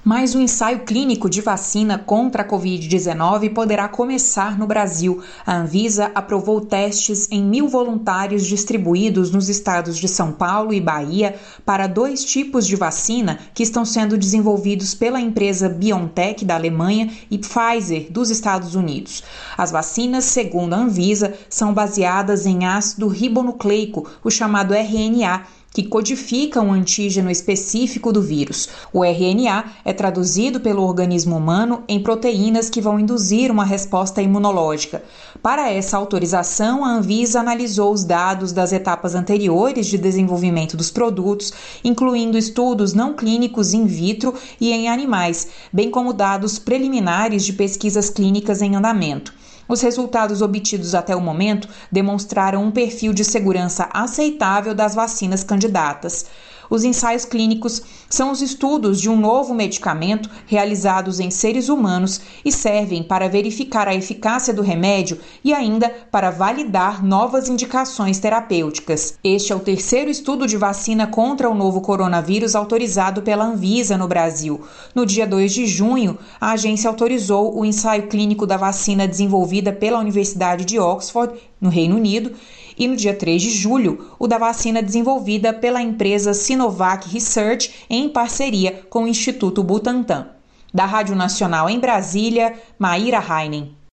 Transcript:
Mais um ensaio clínico de vacina contra a Covid-19 poderá começar no Brasil. A Anvisa aprovou testes em 1.000 voluntários distribuídos nos estados de São Paulo e Bahia para 2 tipos de vacina que estão sendo desenvolvidos pela empresa BioNTech da Alemanha e Pfizer dos Estados Unidos. As vacinas, segundo a Anvisa, são baseadas em ácido ribonucleico, o chamado RNA, que codifica um antígeno específico do vírus. O RNA é traduzido pelo organismo humano em proteínas que vão induzir uma resposta imunológica. Para essa autorização, a Anvisa analisou os dados das etapas anteriores de desenvolvimento dos produtos, incluindo estudos não clínicos in vitro e em animais, bem como dados preliminares de pesquisas clínicas em andamento. Os resultados obtidos até o momento demonstraram um perfil de segurança aceitável das vacinas candidatas. Os ensaios clínicos são os estudos de um novo medicamento realizados em seres humanos e servem para verificar a eficácia do remédio e ainda para validar novas indicações terapêuticas. Este é o 3º estudo de vacina contra o novo coronavírus autorizado pela Anvisa no Brasil. No dia 2 de junho, a agência autorizou o ensaio clínico da vacina desenvolvida pela Universidade de Oxford, no Reino Unido, e no dia 3 de julho, o da vacina desenvolvida pela empresa Sinovac Research em parceria com o Instituto Butantan. Da Rádio Nacional em Brasília, Maíra Heinen.